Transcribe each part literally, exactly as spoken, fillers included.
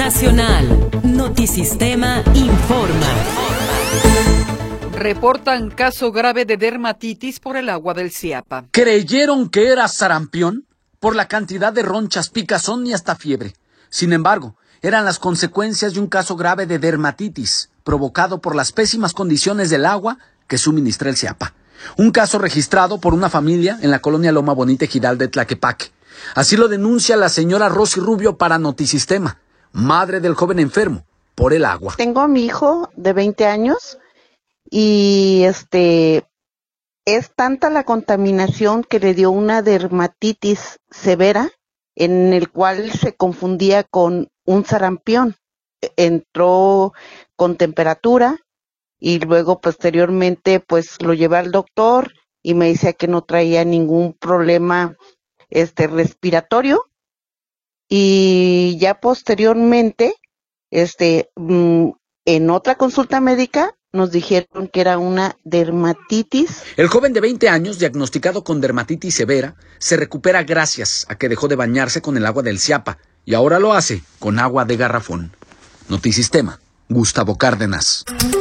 Nacional. Notisistema informa. Reportan caso grave de dermatitis por el agua del Ciapa. Creyeron que era sarampión por la cantidad de ronchas, picazón y hasta fiebre. Sin embargo, eran las consecuencias de un caso grave de dermatitis provocado por las pésimas condiciones del agua que suministra el Ciapa. Un caso registrado por una familia en la colonia Loma Bonita Ejidal de Tlaquepaque. Así lo denuncia la señora Rosy Rubio para Notisistema, madre del joven enfermo por el agua. Tengo a mi hijo de veinte años y este es tanta la contaminación que le dio una dermatitis severa en el cual se confundía con un sarampión. Entró con temperatura y luego posteriormente pues lo llevé al doctor y me decía que no traía ningún problema este respiratorio, y ya posteriormente este en otra consulta médica nos dijeron que era una dermatitis. El joven de veinte años, diagnosticado con dermatitis severa, se recupera gracias a que dejó de bañarse con el agua del Ciapa y ahora lo hace con agua de garrafón. Notisistema, Gustavo Cárdenas.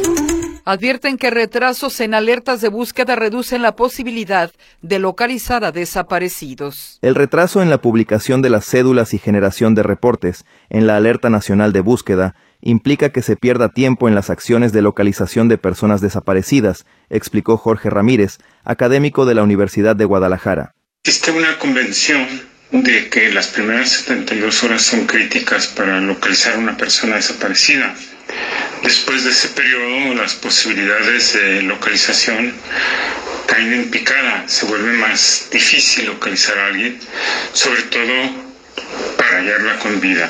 Advierten que retrasos en alertas de búsqueda reducen la posibilidad de localizar a desaparecidos. El retraso en la publicación de las cédulas y generación de reportes en la Alerta Nacional de Búsqueda implica que se pierda tiempo en las acciones de localización de personas desaparecidas, explicó Jorge Ramírez, académico de la Universidad de Guadalajara. Existe una convención de que las primeras setenta y dos horas son críticas para localizar a una persona desaparecida. Después de ese periodo, las posibilidades de localización caen en picada. Se vuelve más difícil localizar a alguien, sobre todo para hallarla con vida.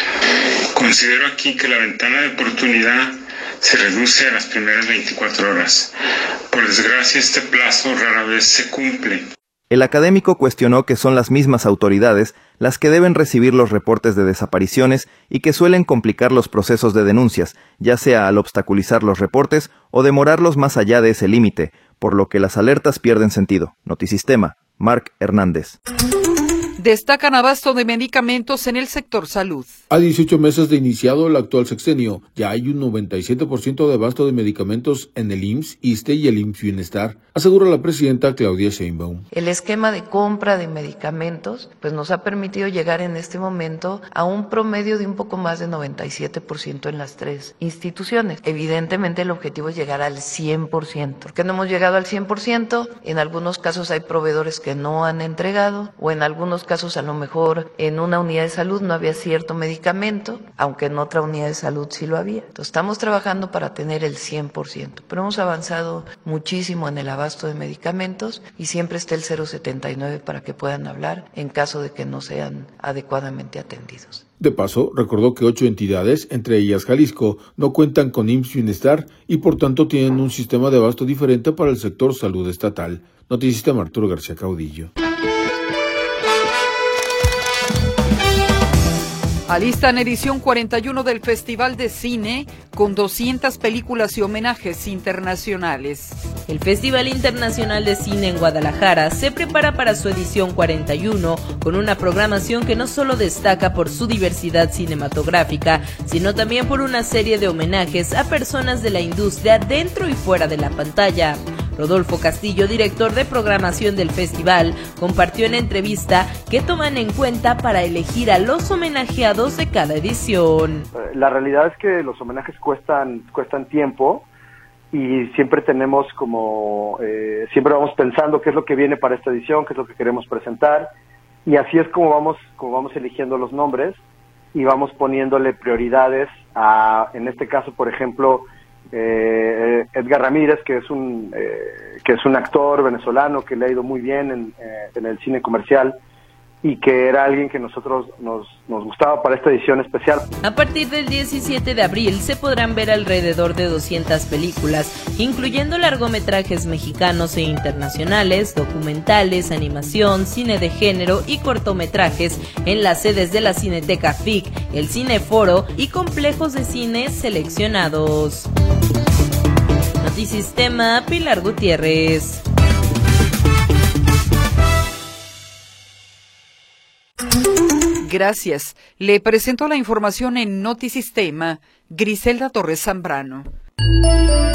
Considero aquí que la ventana de oportunidad se reduce a las primeras veinticuatro horas. Por desgracia, este plazo rara vez se cumple. El académico cuestionó que son las mismas autoridades las que deben recibir los reportes de desapariciones y que suelen complicar los procesos de denuncias, ya sea al obstaculizar los reportes o demorarlos más allá de ese límite, por lo que las alertas pierden sentido. Notisistema, Marc Hernández. Destacan abasto de medicamentos en el sector salud. A dieciocho meses de iniciado el actual sexenio, ya hay un noventa y siete por ciento de abasto de medicamentos en el I M S S, ISSSTE y el I M S S Bienestar, asegura la presidenta Claudia Sheinbaum. El esquema de compra de medicamentos pues nos ha permitido llegar en este momento a un promedio de un poco más de noventa y siete por ciento en las tres instituciones. Evidentemente el objetivo es llegar al cien por ciento. ¿Por qué no hemos llegado al cien por ciento? En algunos casos hay proveedores que no han entregado, o en algunos casos casos a lo mejor en una unidad de salud no había cierto medicamento, aunque en otra unidad de salud sí lo había. Entonces estamos trabajando para tener el cien por ciento, pero hemos avanzado muchísimo en el abasto de medicamentos y siempre está el cero setenta y nueve para que puedan hablar en caso de que no sean adecuadamente atendidos. De paso, recordó que ocho entidades, entre ellas Jalisco, no cuentan con I M S S Bienestar y por tanto tienen un sistema de abasto diferente para el sector salud estatal. Notisistema, Arturo García Caudillo. Alistan edición cuarenta y uno del Festival de Cine con doscientas películas y homenajes internacionales. El Festival Internacional de Cine en Guadalajara se prepara para su edición cuarenta y uno con una programación que no solo destaca por su diversidad cinematográfica, sino también por una serie de homenajes a personas de la industria dentro y fuera de la pantalla. Rodolfo Castillo, director de programación del festival, compartió en entrevista qué toman en cuenta para elegir a los homenajeados de cada edición. La realidad es que los homenajes cuestan cuestan tiempo y siempre tenemos como, eh, siempre vamos pensando qué es lo que viene para esta edición, qué es lo que queremos presentar, y así es como vamos, como vamos eligiendo los nombres y vamos poniéndole prioridades a, en este caso, por ejemplo, Eh, Edgar Ramírez, que es un eh, que es un actor venezolano que le ha ido muy bien en, eh, en el cine comercial y que era alguien que nosotros nos, nos gustaba para esta edición especial. A partir del diecisiete de abril se podrán ver alrededor de doscientas películas, incluyendo largometrajes mexicanos e internacionales, documentales, animación, cine de género y cortometrajes en las sedes de la Cineteca F I C, el Cineforo y complejos de cine seleccionados. Notisistema, Pilar Gutiérrez. Gracias. Le presento la información en Notisistema, Griselda Torres Zambrano.